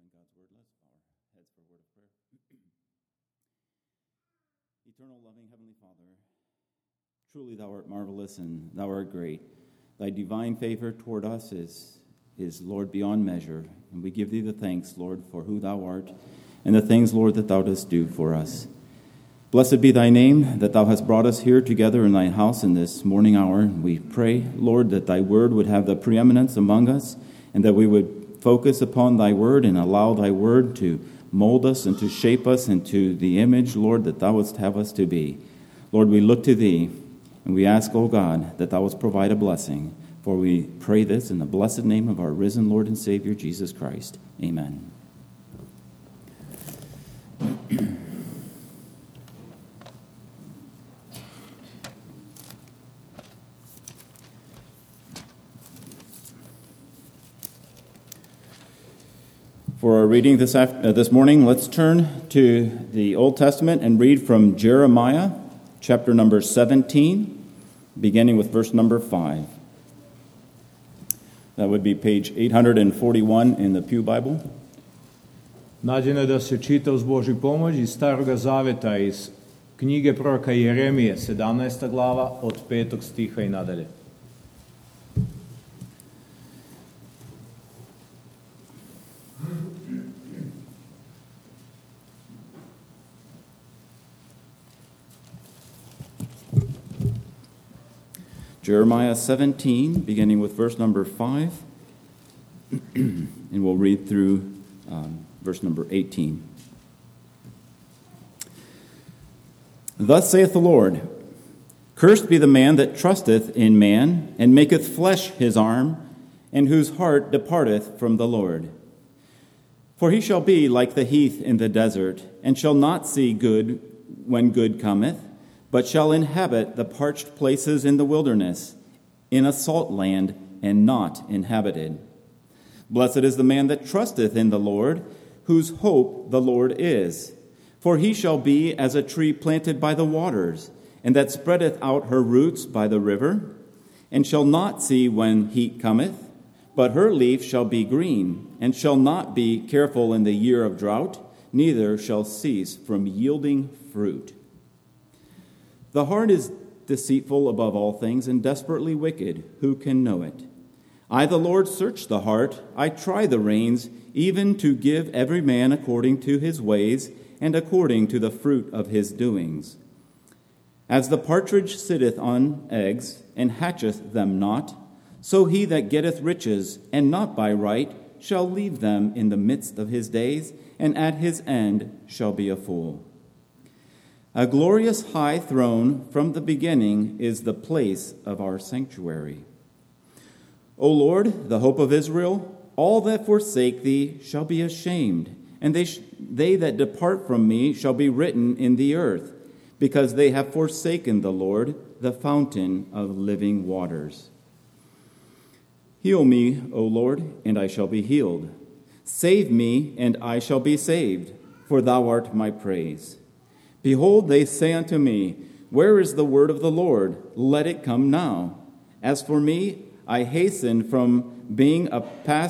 open God's Word, let's bow our heads for a word of prayer. Eternal, loving Heavenly Father, truly Thou art marvelous and Thou art great. Thy divine favor toward us is, Lord, beyond measure. And we give Thee the thanks, Lord, for who Thou art and the things, Lord, that Thou dost do for us. Blessed be Thy name, that Thou hast brought us here together in Thy house in this morning hour. We pray, Lord, that Thy Word would have the preeminence among us and that we would focus upon Thy Word and allow Thy Word to mold us and to shape us into the image, Lord, that Thou wouldst have us to be. Lord, we look to Thee and we ask, O God, that Thou wouldst provide a blessing. For we pray this in the blessed name of our risen Lord and Savior, Jesus Christ. Amen. For our reading this morning, let's turn to the Old Testament and read from Jeremiah, chapter number 17, beginning with verse number 5. That would be page 841 in the Pew Bible. Nađeno je da se čita uz Božju pomoć iz Staroga Zaveta, iz knjige proroka Jeremije, 17. glava, od 5. stiha i nadalje. Jeremiah 17, beginning with verse number 5, and we'll read through verse number 18. Thus saith the Lord, Cursed be the man that trusteth in man, and maketh flesh his arm, and whose heart departeth from the Lord. For he shall be like the heath in the desert, and shall not see good when good cometh, but shall inhabit the parched places in the wilderness, in a salt land, and not inhabited. Blessed is the man that trusteth in the Lord, whose hope the Lord is. For he shall be as a tree planted by the waters, and that spreadeth out her roots by the river, and shall not see when heat cometh, but her leaf shall be green, and shall not be careful in the year of drought, neither shall cease from yielding fruit. The heart is deceitful above all things and desperately wicked. Who can know it? I, the Lord, search the heart. I try the reins, even to give every man according to his ways and according to the fruit of his doings. As the partridge sitteth on eggs and hatcheth them not, so he that getteth riches, and not by right, shall leave them in the midst of his days, and at his end shall be a fool. A glorious high throne from the beginning is the place of our sanctuary. O Lord, the hope of Israel, all that forsake thee shall be ashamed, and they that depart from me shall be written in the earth, because they have forsaken the Lord, the fountain of living waters. Heal me, O Lord, and I shall be healed. Save me, and I shall be saved, for thou art my praise. Behold, they say unto me, Where is the word of the Lord? Let it come now. As for me, I hasten not from being a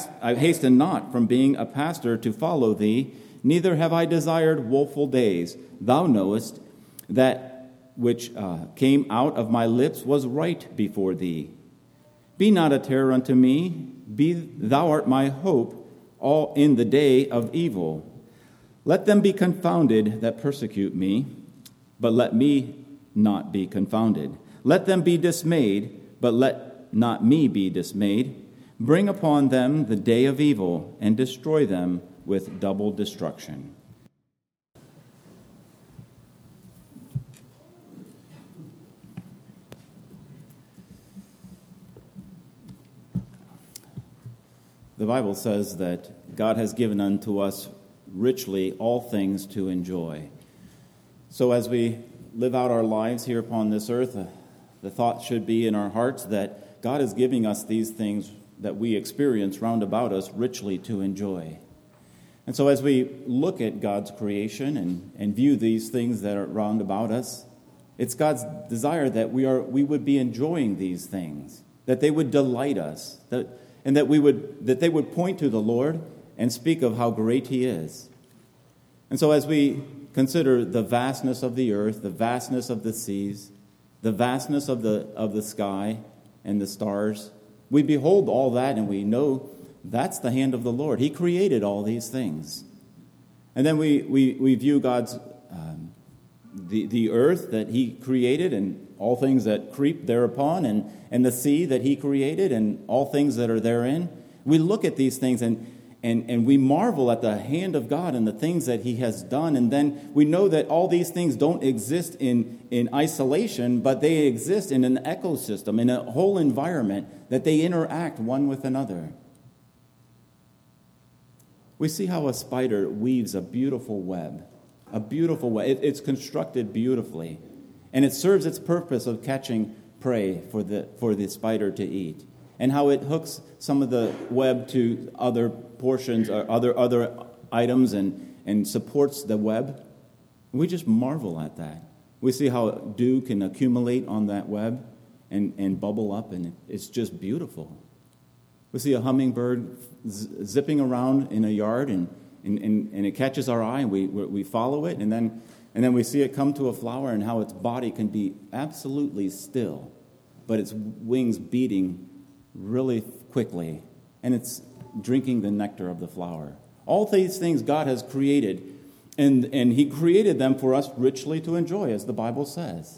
pastor to follow thee, neither have I desired woeful days. Thou knowest that which came out of my lips was right before thee. Be not a terror unto me, thou art my hope all in the day of evil. Let them be confounded that persecute me, but let me not be confounded. Let them be dismayed, but let not me be dismayed. Bring upon them the day of evil, and destroy them with double destruction. The Bible says that God has given unto us richly all things to enjoy. So as we live out our lives here upon this earth, the thought should be in our hearts that God is giving us these things that we experience round about us richly to enjoy. And so as we look at God's creation and view these things that are round about us, it's God's desire that we would be enjoying these things, that they would delight us, that they would point to the Lord, and speak of how great he is. And so as we consider the vastness of the earth, the vastness of the seas, the vastness of the sky and the stars, we behold all that and we know that's the hand of the Lord. He created all these things. And then we view God's the earth that he created and all things that creep thereupon, and the sea that he created and all things that are therein. We look at these things and we marvel at the hand of God and the things that he has done. And then we know that all these things don't exist in isolation, but they exist in an ecosystem, in a whole environment, that they interact one with another. We see how a spider weaves a beautiful web. A beautiful web. It's constructed beautifully. And it serves its purpose of catching prey for the spider to eat. And how it hooks some of the web to other portions or other items and supports the web. We just marvel at that. We see how dew can accumulate on that web and bubble up, and it's just beautiful. We see a hummingbird zipping around in a yard, and it catches our eye, and we follow it, and then we see it come to a flower, and how its body can be absolutely still, but its wings beating really quickly, and it's drinking the nectar of the flower. All these things God has created, and he created them for us richly to enjoy, as the Bible says.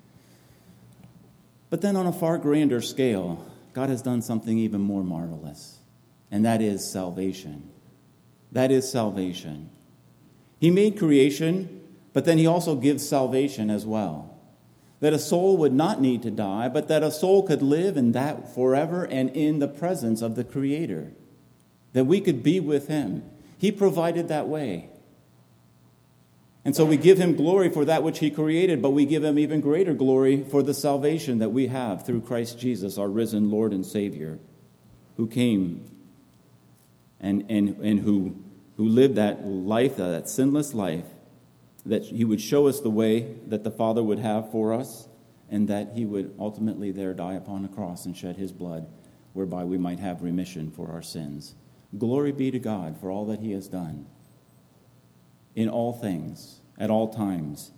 But then on a far grander scale, God has done something even more marvelous, and that is salvation. That is salvation. He made creation, but then he also gives salvation as well. That a soul would not need to die, but that a soul could live in that forever and in the presence of the Creator. That we could be with him. He provided that way. And so we give him glory for that which he created, but we give him even greater glory for the salvation that we have through Christ Jesus, our risen Lord and Savior, who came and who lived that life, that sinless life, that he would show us the way that the Father would have for us, and that he would ultimately there die upon a cross and shed his blood, whereby we might have remission for our sins. Glory be to God for all that he has done in all things, at all times.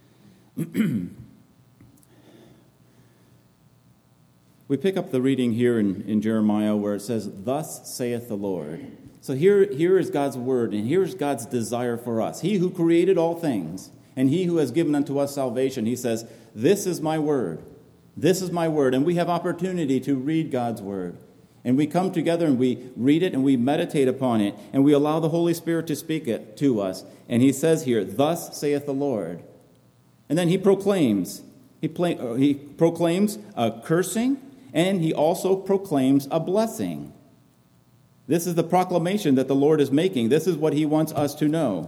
We pick up the reading here in Jeremiah where it says, "Thus saith the Lord." So here is God's word, and here is God's desire for us. He who created all things, and he who has given unto us salvation, he says, "This is my word. This is my word." And we have opportunity to read God's word. And we come together and we read it and we meditate upon it, and we allow the Holy Spirit to speak it to us. And he says here, "Thus saith the Lord." And then he proclaims. He proclaims a cursing, and he also proclaims a blessing. This is the proclamation that the Lord is making. This is what he wants us to know.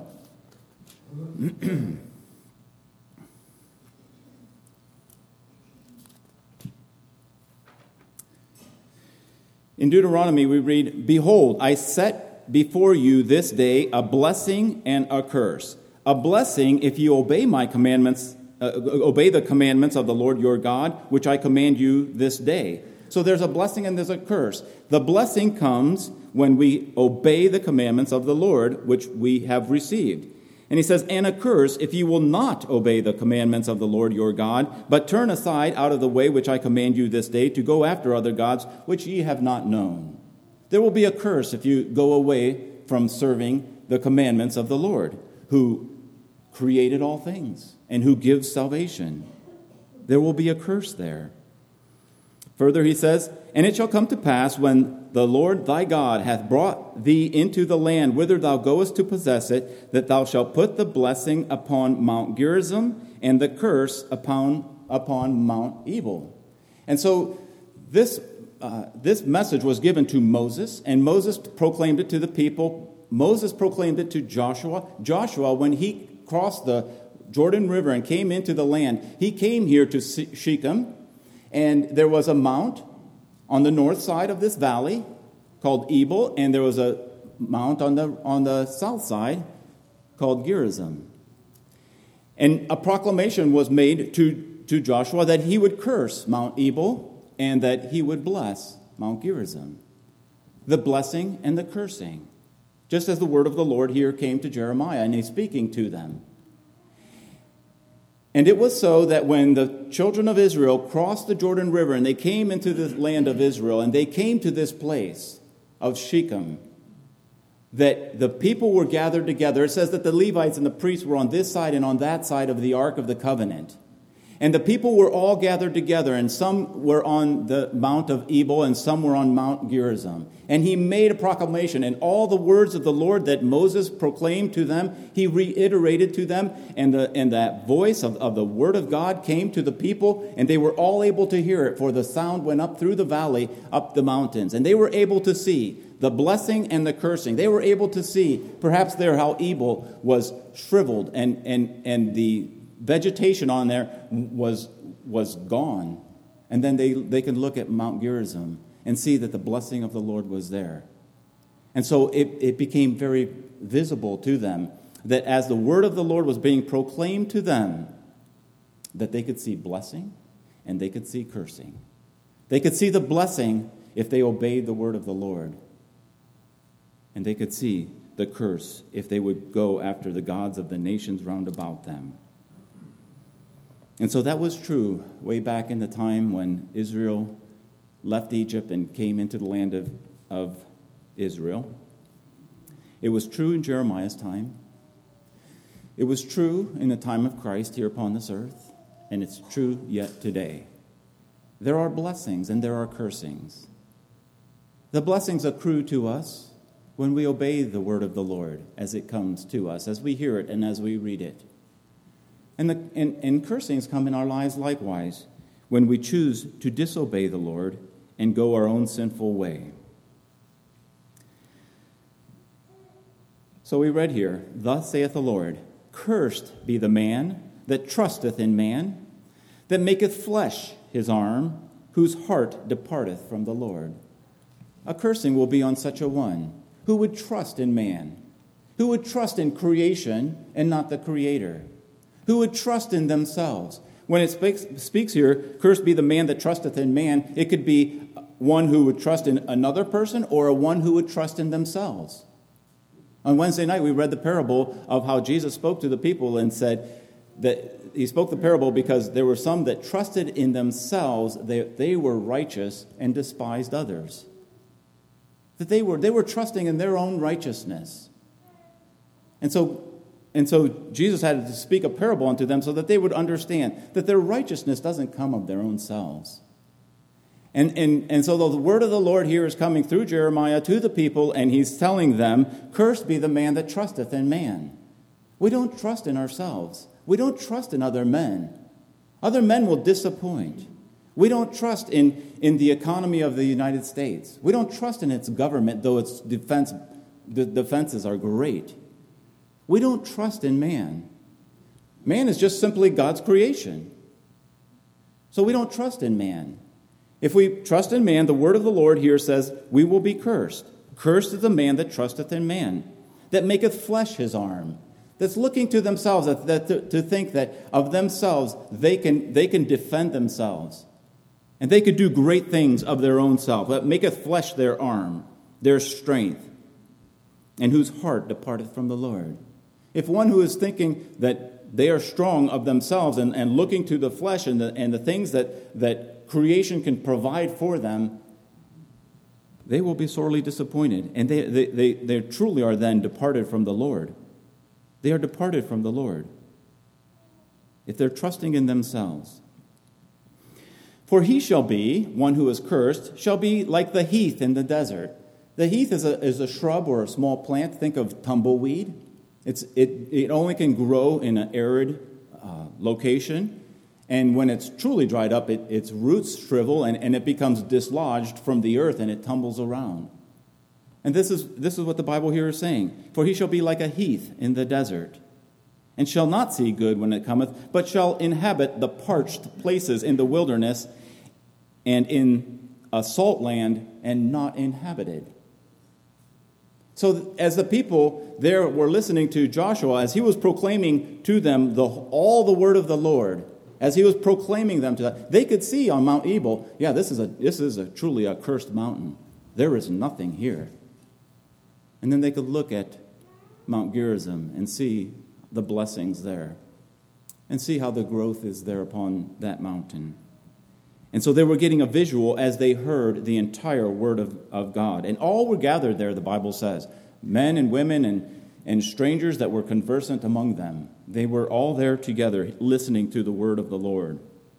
In Deuteronomy, we read, "Behold, I set before you this day a blessing and a curse. A blessing if you obey my commandments, obey the commandments of the Lord your God, which I command you this day." So there's a blessing and there's a curse. The blessing comes when we obey the commandments of the Lord, which we have received. And he says, "And a curse if you will not obey the commandments of the Lord your God, but turn aside out of the way which I command you this day to go after other gods, which ye have not known." There will be a curse if you go away from serving the commandments of the Lord, who created all things and who gives salvation. There will be a curse there. Further, he says, "And it shall come to pass when the Lord thy God hath brought thee into the land whither thou goest to possess it, that thou shalt put the blessing upon Mount Gerizim and the curse upon Mount Ebal." And so this message was given to Moses, and Moses proclaimed it to the people. Moses proclaimed it to Joshua. Joshua, when he crossed the Jordan River and came into the land, he came here to Shechem. And there was a mount on the north side of this valley called Ebal, and there was a mount on the south side called Gerizim. And a proclamation was made to Joshua that he would curse Mount Ebal and that he would bless Mount Gerizim. The blessing and the cursing. just as the word of the Lord here came to Jeremiah, and he's speaking to them. And it was so that when the children of Israel crossed the Jordan River and they came into the land of Israel and they came to this place of Shechem, that the people were gathered together. It says that the Levites and the priests were on this side and on that side of the Ark of the Covenant. And the people were all gathered together, and some were on the Mount of Ebal, and some were on Mount Gerizim. And he made a proclamation, and all the words of the Lord that Moses proclaimed to them, he reiterated to them, and that voice of the word of God came to the people, and they were all able to hear it, for the sound went up through the valley, up the mountains. And they were able to see the blessing and the cursing. They were able to see, perhaps there, how Ebal was shriveled, and the vegetation on there was gone. And then they could look at Mount Gerizim and see that the blessing of the Lord was there. And so it became very visible to them that as the word of the Lord was being proclaimed to them, that they could see blessing and they could see cursing. They could see the blessing if they obeyed the word of the Lord. And they could see the curse if they would go after the gods of the nations round about them. And so that was true way back in the time when Israel left Egypt and came into the land of Israel. It was true in Jeremiah's time. It was true in the time of Christ here upon this earth. And it's true yet today. There are blessings and there are cursings. The blessings accrue to us when we obey the word of the Lord as it comes to us, as we hear it and as we read it. And cursings come in our lives likewise when we choose to disobey the Lord and go our own sinful way. So we read here, "Thus saith the Lord, cursed be the man that trusteth in man, that maketh flesh his arm, whose heart departeth from the Lord." A cursing will be on such a one who would trust in man, who would trust in creation and not the Creator, who would trust in themselves. When it speaks here, cursed be the man that trusteth in man, it could be one who would trust in another person or a one who would trust in themselves. On Wednesday night, we read the parable of how Jesus spoke to the people and said that he spoke the parable because there were some that trusted in themselves, they were righteous and despised others. That they were trusting in their own righteousness. And so Jesus had to speak a parable unto them so that they would understand that their righteousness doesn't come of their own selves. And so the word of the Lord here is coming through Jeremiah to the people, and he's telling them, "Cursed be the man that trusteth in man." We don't trust in ourselves. We don't trust in other men. Other men will disappoint. We don't trust in the economy of the United States. We don't trust in its government, though its defenses are great. We don't trust in man. Man is just simply God's creation. So we don't trust in man. If we trust in man, the word of the Lord here says, we will be cursed. Cursed is the man that trusteth in man, that maketh flesh his arm, that's looking to themselves, to think that of themselves they can defend themselves. And they could do great things of their own self, that maketh flesh their arm, their strength, and whose heart departeth from the Lord. If one who is thinking that they are strong of themselves and looking to the flesh and the things that creation can provide for them, they will be sorely disappointed. And they truly are then departed from the Lord. They are departed from the Lord if they're trusting in themselves. For he shall be, one who is cursed, shall be like the heath in the desert. The heath is a shrub or a small plant. Think of tumbleweed. It only can grow in an arid location. And when it's truly dried up, its roots shrivel and it becomes dislodged from the earth and it tumbles around. And this is what the Bible here is saying. For he shall be like a heath in the desert, and shall not see good when it cometh, but shall inhabit the parched places in the wilderness and in a salt land and not inhabited. So as the people there were listening to Joshua, as he was proclaiming to them all the word of the Lord, as he was proclaiming them to them, they could see on Mount Ebal, this is truly a cursed mountain. There is nothing here. And then they could look at Mount Gerizim and see the blessings there and see how the growth is there upon that mountain. And so they were getting a visual as they heard the entire word of God. And all were gathered there, the Bible says, men and women and strangers that were conversant among them. They were all there together listening to the word of the Lord.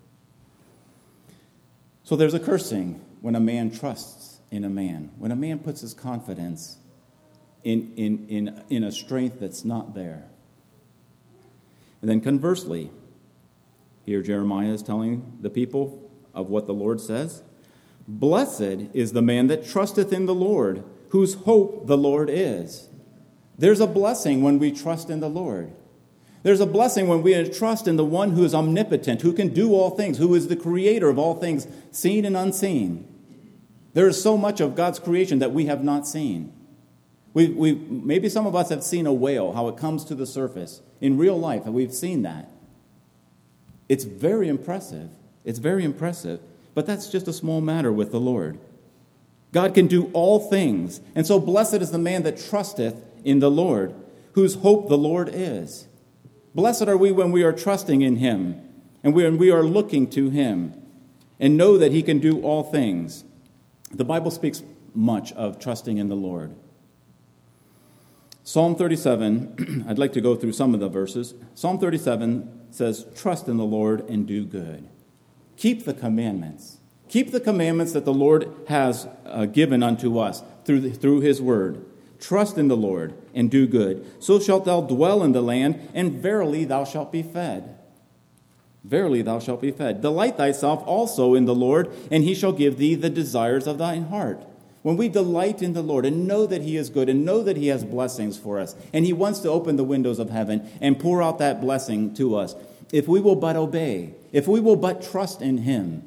So there's a cursing when a man trusts in a man, when a man puts his confidence in a strength that's not there. And then conversely, here Jeremiah is telling the people of what the Lord says. Blessed is the man that trusteth in the Lord, whose hope the Lord is. There's a blessing when we trust in the Lord. There's a blessing when we trust in the one who is omnipotent, who can do all things, who is the creator of all things, seen and unseen. There is so much of God's creation that we have not seen. Maybe some of us have seen a whale, how it comes to the surface. In real life, and we've seen that. It's very impressive. It's very impressive. But that's just a small matter with the Lord. God can do all things. And so blessed is the man that trusteth in the Lord, whose hope the Lord is. Blessed are we when we are trusting in him, and when we are looking to him, and know that he can do all things. The Bible speaks much of trusting in the Lord. Psalm 37, I'd like to go through some of the verses. Psalm 37 says, trust in the Lord and do good. Keep the commandments. Keep the commandments that the Lord has given unto us through his word. Trust in the Lord and do good. So shalt thou dwell in the land, and verily thou shalt be fed. Verily thou shalt be fed. Delight thyself also in the Lord, and he shall give thee the desires of thine heart. When we delight in the Lord and know that he is good and know that he has blessings for us, and he wants to open the windows of heaven and pour out that blessing to us, if we will but obey, if we will but trust in him,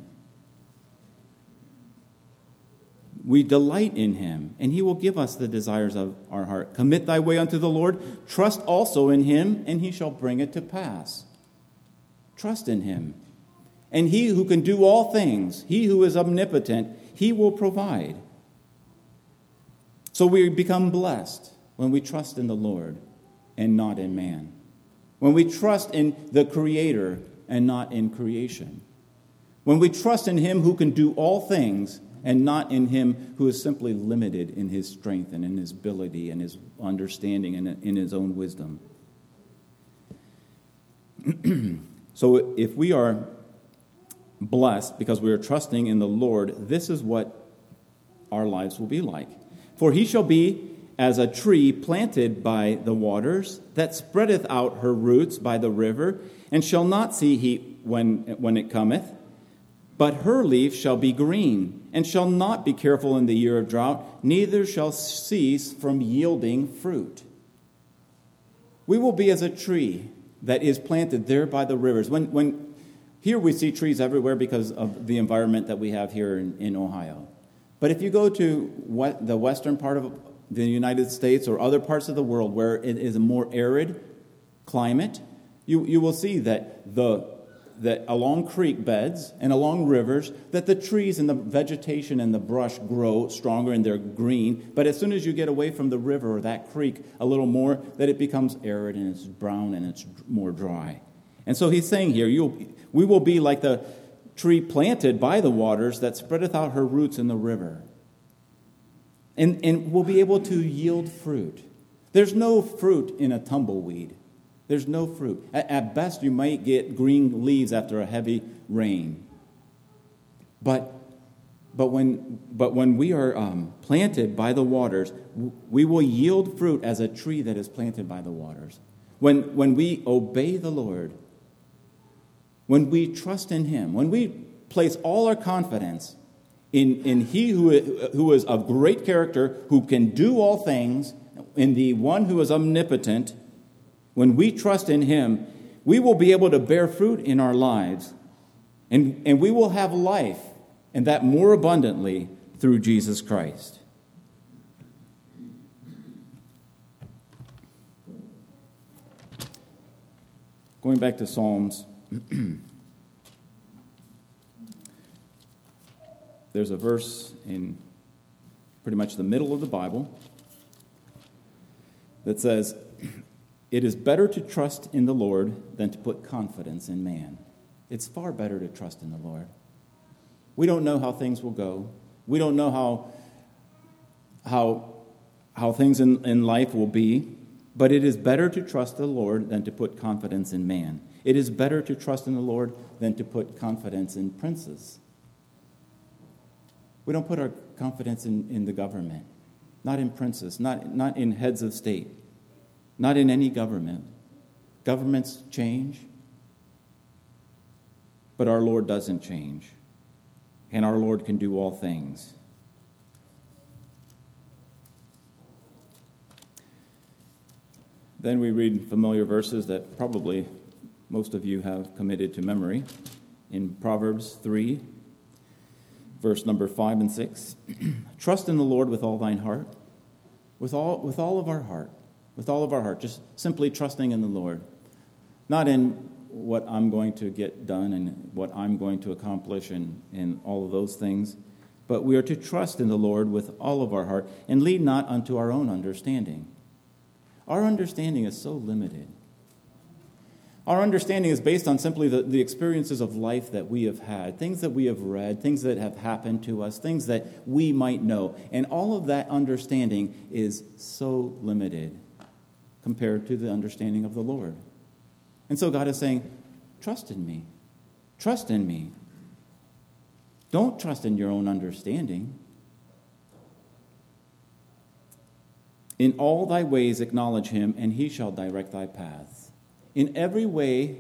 we delight in him, and he will give us the desires of our heart. Commit thy way unto the Lord. Trust also in him, and he shall bring it to pass. Trust in him. And he who can do all things, he who is omnipotent, he will provide. So we become blessed when we trust in the Lord and not in man. When we trust in the Creator and not in creation. When we trust in him who can do all things and not in him who is simply limited in his strength and in his ability and his understanding and in his own wisdom. So if we are blessed because we are trusting in the Lord, this is what our lives will be like. For he shall be as a tree planted by the waters, that spreadeth out her roots by the river, and shall not see heat when it cometh. But her leaf shall be green, and shall not be careful in the year of drought, neither shall cease from yielding fruit. We will be as a tree that is planted there by the rivers. When here we see trees everywhere because of the environment that we have here in Ohio. But if you go to the western part of the United States or other parts of the world where it is a more arid climate, you will see that along creek beds and along rivers, that the trees and the vegetation and the brush grow stronger and they're green. But as soon as you get away from the river or that creek a little more, that it becomes arid and it's brown and it's more dry. And so he's saying here, we will be like the tree planted by the waters that spreadeth out her roots in the river. And we'll be able to yield fruit. There's no fruit in a tumbleweed. There's no fruit. At best, you might get green leaves after a heavy rain. But when we are planted by the waters, we will yield fruit as a tree that is planted by the waters. When we obey the Lord, when we trust in him, when we place all our confidence in he who is of great character, who can do all things, in the one who is omnipotent, when we trust in him, we will be able to bear fruit in our lives, and we will have life, and that more abundantly through Jesus Christ. Going back to Psalms, there's a verse in pretty much the middle of the Bible, that says, "It is better to trust in the Lord than to put confidence in man." It's far better to trust in the Lord. We don't know how things will go. We don't know how things in life will be, but it is better to trust the Lord than to put confidence in man. It is better to trust in the Lord than to put confidence in princes. We don't put our confidence in the government, not in princes, not in heads of state, not in any government. Governments change, but our Lord doesn't change, and our Lord can do all things. Then we read familiar verses that probably most of you have committed to memory. In Proverbs 3, verse number 5 and 6. "Trust in the Lord with all thine heart," with all of our heart, with all of our heart, just simply trusting in the Lord. Not in what I'm going to get done and what I'm going to accomplish and all of those things, but we are to trust in the Lord with all of our heart and lean not unto our own understanding. Our understanding is so limited. Our understanding is based on simply the experiences of life that we have had, things that we have read, things that have happened to us, things that we might know. And all of that understanding is so limited compared to the understanding of the Lord. And so God is saying, trust in me. Trust in me. Don't trust in your own understanding. "In all thy ways acknowledge him, and he shall direct thy paths." In every way,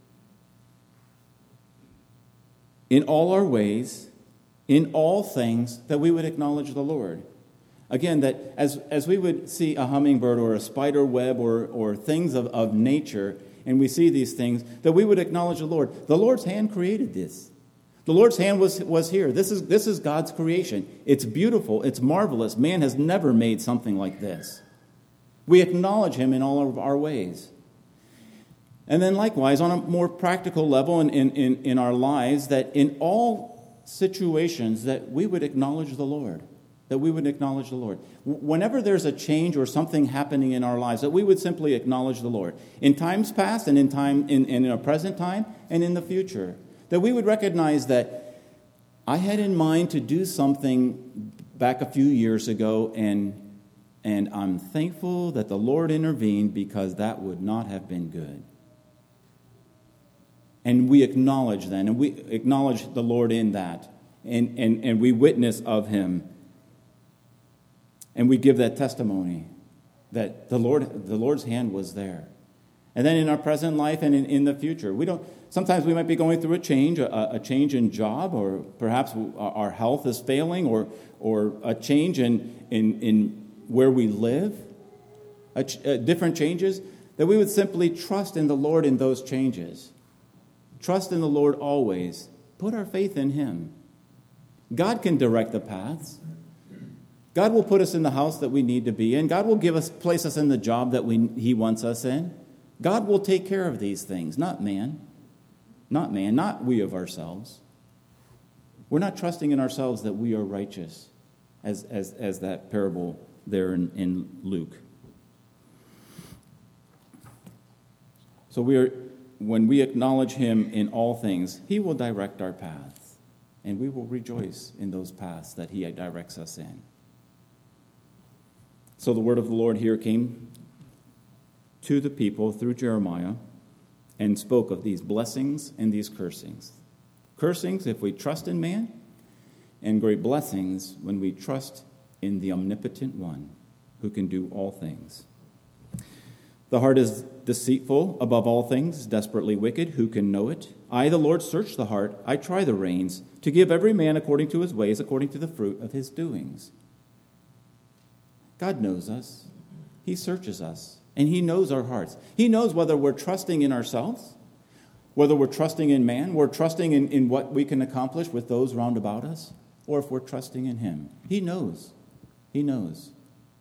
in all our ways, in all things, that we would acknowledge the Lord. Again, that as we would see a hummingbird or a spider web or things of nature, and we see these things, that we would acknowledge the Lord. The Lord's hand created this. The Lord's hand was here. This is God's creation. It's beautiful. It's marvelous. Man has never made something like this. We acknowledge him in all of our ways. And then likewise, on a more practical level in our lives, that in all situations that we would acknowledge the Lord. That we would acknowledge the Lord. Whenever there's a change or something happening in our lives, that we would simply acknowledge the Lord. In times past and in our present time and in the future. That we would recognize that I had in mind to do something back a few years ago, and I'm thankful that the Lord intervened because that would not have been good. And we acknowledge then, and we acknowledge the Lord in that, and we witness of him. And we give that testimony that the Lord's hand was there. And then in our present life and in the future, sometimes we might be going through a change in job, or perhaps our health is failing, or a change in where we live, different changes, that we would simply trust in the Lord in those changes. Trust in the Lord always. Put our faith in him. God can direct the paths. God will put us in the house that we need to be in. God will place us in the job that he wants us in. God will take care of these things, not man. Not man, not we of ourselves. We're not trusting in ourselves that we are righteous, as that parable there in Luke. So when we acknowledge him in all things, he will direct our paths, and we will rejoice in those paths that he directs us in. So the word of the Lord here came to the people through Jeremiah and spoke of these blessings and these cursings. Cursings if we trust in man, and great blessings when we trust in the omnipotent one who can do all things. The heart is deceitful above all things, desperately wicked. Who can know it? I, the Lord, search the heart. I try the reins, to give every man according to his ways, according to the fruit of his doings. God knows us. He searches us. And he knows our hearts. He knows whether we're trusting in ourselves, whether we're trusting in man, we're trusting in what we can accomplish with those round about us, or if we're trusting in him. He knows. He knows.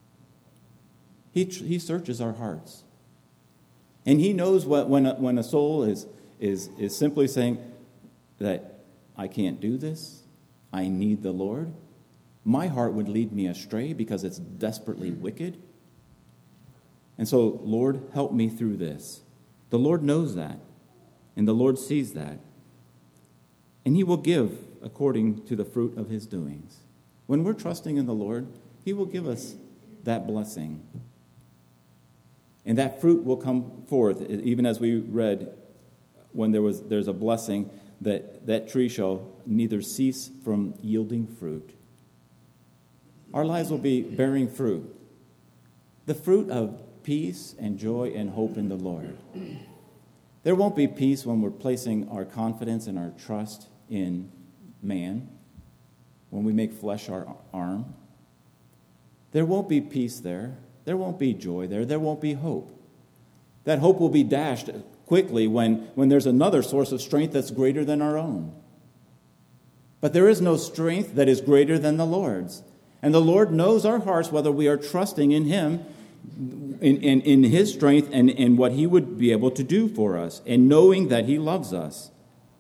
He searches our hearts. And he knows when a soul is simply saying that I can't do this, I need the Lord. My heart would lead me astray because it's desperately wicked. And so, Lord, help me through this. The Lord knows that, and the Lord sees that. And he will give according to the fruit of his doings. When we're trusting in the Lord, he will give us that blessing. And that fruit will come forth, even as we read, when there's a blessing, that tree shall neither cease from yielding fruit. Our lives will be bearing fruit. The fruit of peace and joy and hope in the Lord. There won't be peace when we're placing our confidence and our trust in man, when we make flesh our arm. There won't be peace there. There won't be joy there. There won't be hope. That hope will be dashed quickly when there's another source of strength that's greater than our own. But there is no strength that is greater than the Lord's. And the Lord knows our hearts, whether we are trusting in him, in his strength and in what he would be able to do for us, and knowing that he loves us.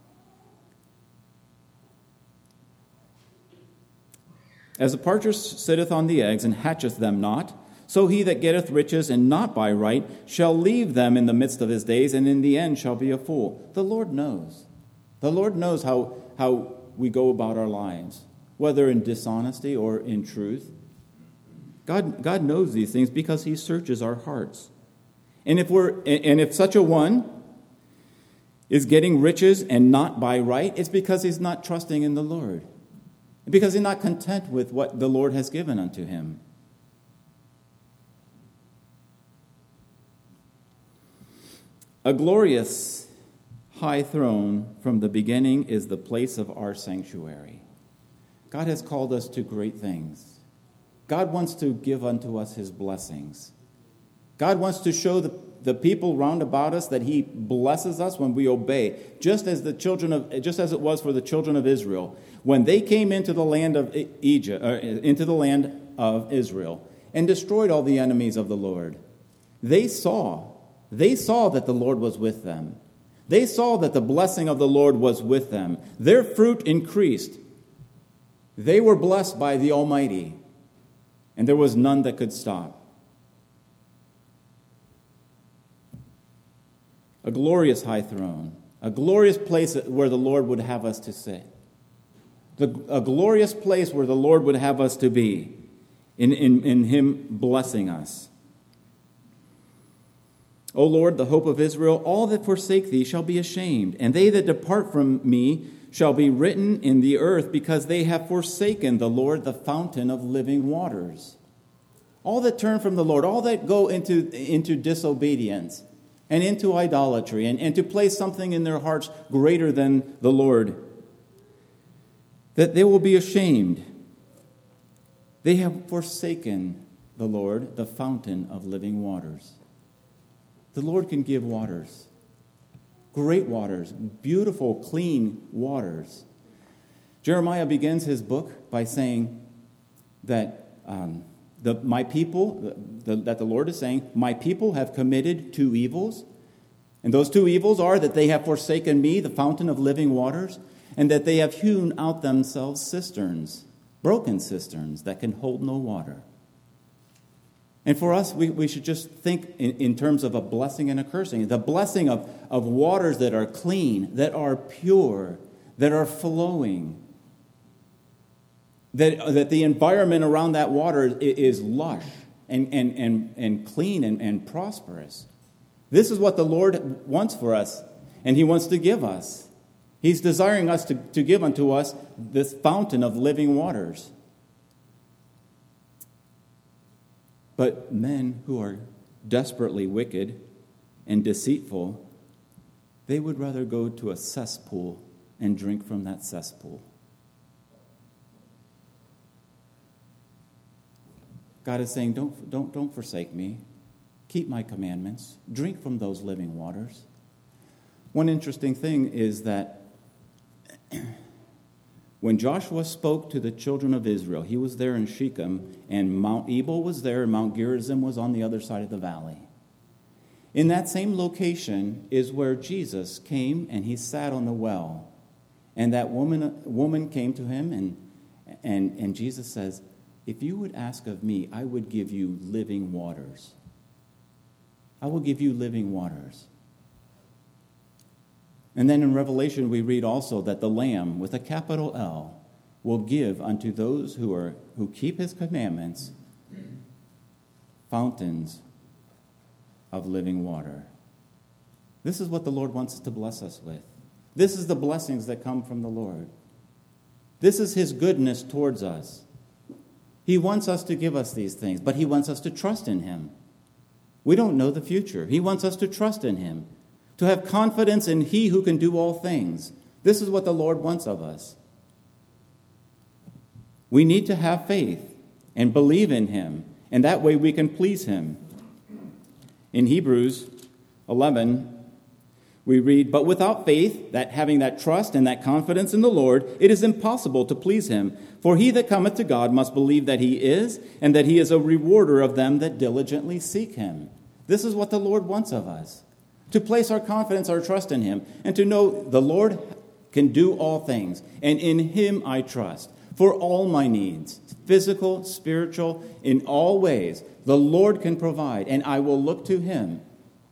As the partridge sitteth on the eggs and hatcheth them not, so he that getteth riches and not by right shall leave them in the midst of his days, and in the end shall be a fool. The Lord knows. The Lord knows how we go about our lives, whether in dishonesty or in truth. God knows these things because he searches our hearts. And if such a one is getting riches and not by right, it's because he's not trusting in the Lord. Because he's not content with what the Lord has given unto him. A glorious high throne from the beginning is the place of our sanctuary. God has called us to great things. God wants to give unto us his blessings. God wants to show the people round about us that he blesses us when we obey, just as it was for the children of Israel when they came into the land of Egypt, into the land of Israel, and destroyed all the enemies of the Lord. They saw that the Lord was with them. They saw that the blessing of the Lord was with them. Their fruit increased. They were blessed by the Almighty, and there was none that could stop. A glorious high throne, a glorious place where the Lord would have us to sit. A glorious place where the Lord would have us to be in him blessing us. O Lord, the hope of Israel, all that forsake thee shall be ashamed, and they that depart from me shall be written in the earth, because they have forsaken the Lord, the fountain of living waters. All that turn from the Lord, all that go into disobedience and into idolatry, and to place something in their hearts greater than the Lord, that they will be ashamed. They have forsaken the Lord, the fountain of living waters. The Lord can give waters, great waters, beautiful, clean waters. Jeremiah begins his book by saying that my people, that the Lord is saying, my people have committed 2 evils. And those 2 evils are that they have forsaken me, the fountain of living waters, and that they have hewn out themselves cisterns, broken cisterns that can hold no water. And for us, we should just think in terms of a blessing and a cursing. The blessing of waters that are clean, that are pure, that are flowing. That the environment around that water is lush and clean and prosperous. This is what the Lord wants for us, and he wants to give us. He's desiring us to give unto us this fountain of living waters. But men who are desperately wicked and deceitful, they would rather go to a cesspool and drink from that cesspool. God is saying, don't forsake me. Keep my commandments. Drink from those living waters. One interesting thing is that when Joshua spoke to the children of Israel, he was there in Shechem, and Mount Ebal was there, and Mount Gerizim was on the other side of the valley. In that same location is where Jesus came, and he sat on the well. And that woman came to him, and Jesus says, if you would ask of me, I would give you living waters. I will give you living waters. And then in Revelation we read also that the Lamb, with a capital L, will give unto those who keep his commandments fountains of living water. This is what the Lord wants to bless us with. This is the blessings that come from the Lord. This is his goodness towards us. He wants us to give us these things, but he wants us to trust in him. We don't know the future. He wants us to trust in him, to have confidence in he who can do all things. This is what the Lord wants of us. We need to have faith and believe in him, and that way we can please him. In Hebrews 11, we read, "But without faith, that having that trust and that confidence in the Lord, it is impossible to please him. For he that cometh to God must believe that he is, and that he is a rewarder of them that diligently seek him." This is what the Lord wants of us, to place our confidence, our trust in him, and to know the Lord can do all things, and in him I trust. For all my needs, physical, spiritual, in all ways, the Lord can provide, and I will look to him.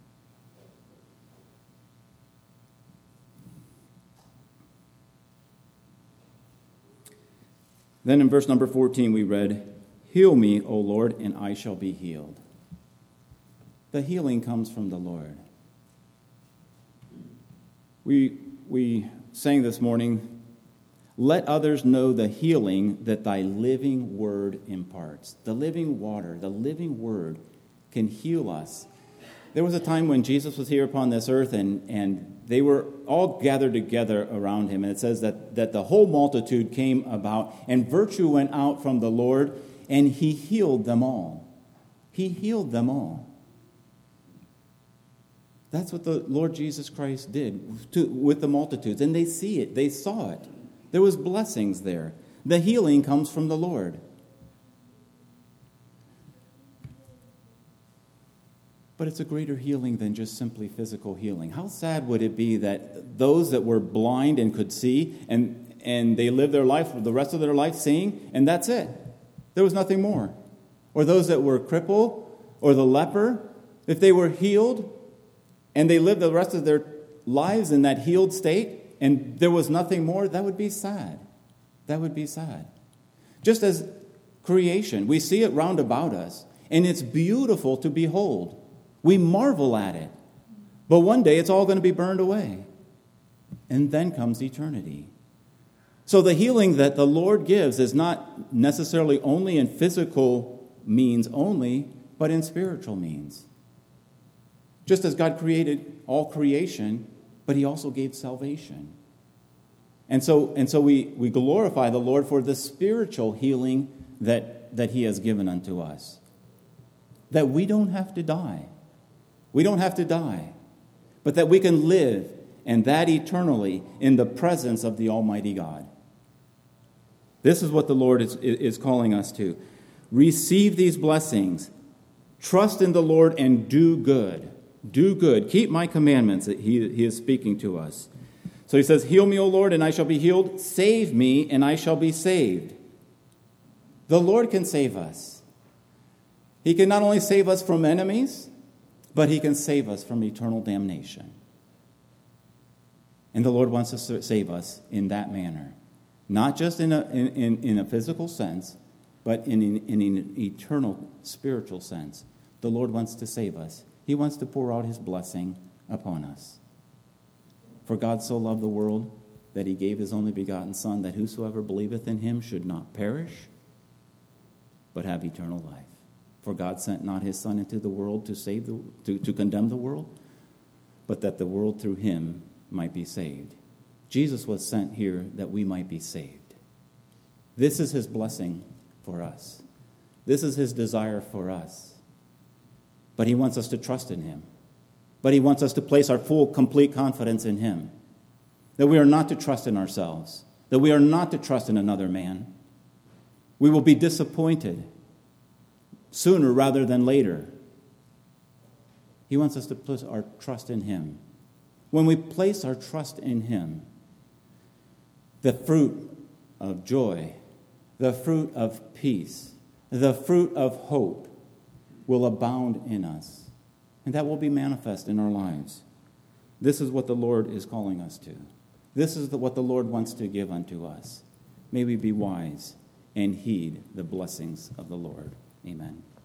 Then in verse number 14 we read, "Heal me, O Lord, and I shall be healed." The healing comes from the Lord. We sang this morning, "Let others know the healing that thy living word imparts." The living water, the living word can heal us. There was a time when Jesus was here upon this earth, and they were all gathered together around him. And it says that the whole multitude came about, and virtue went out from the Lord, and he healed them all. He healed them all. That's what the Lord Jesus Christ did with the multitudes. And they see it. They saw it. There was blessings there. The healing comes from the Lord. But it's a greater healing than just simply physical healing. How sad would it be that those that were blind and could see, and they lived their life, the rest of their life seeing, and that's it. There was nothing more. Or those that were crippled, or the leper, if they were healed, and they lived the rest of their lives in that healed state, and there was nothing more, that would be sad. That would be sad. Just as creation, we see it round about us, and it's beautiful to behold. We marvel at it. But one day it's all going to be burned away. And then comes eternity. So the healing that the Lord gives is not necessarily only in physical means only, but in spiritual means. Just as God created all creation, but he also gave salvation. And so we glorify the Lord for the spiritual healing that he has given unto us. That we don't have to die. We don't have to die, but that we can live, and that eternally, in the presence of the Almighty God. This is what the Lord is calling us to. Receive these blessings. Trust in the Lord and do good. Do good. Keep my commandments that he is speaking to us. So he says, "Heal me, O Lord, and I shall be healed. Save me, and I shall be saved." The Lord can save us. He can not only save us from enemies, but he can save us from eternal damnation. And the Lord wants to save us in that manner. Not just in a physical sense, but in an eternal spiritual sense. The Lord wants to save us. He wants to pour out his blessing upon us. For God so loved the world that he gave his only begotten Son, that whosoever believeth in him should not perish, but have eternal life. For God sent not his Son into the world to condemn the world, but that the world through him might be saved. Jesus was sent here that we might be saved. This is his blessing for us. This is his desire for us. But he wants us to trust in him. But he wants us to place our full, complete confidence in him. That we are not to trust in ourselves. That we are not to trust in another man. We will be disappointed sooner rather than later. He wants us to place our trust in him. When we place our trust in him, the fruit of joy, the fruit of peace, the fruit of hope will abound in us. And that will be manifest in our lives. This is what the Lord is calling us to. This is what the Lord wants to give unto us. May we be wise and heed the blessings of the Lord. Amen.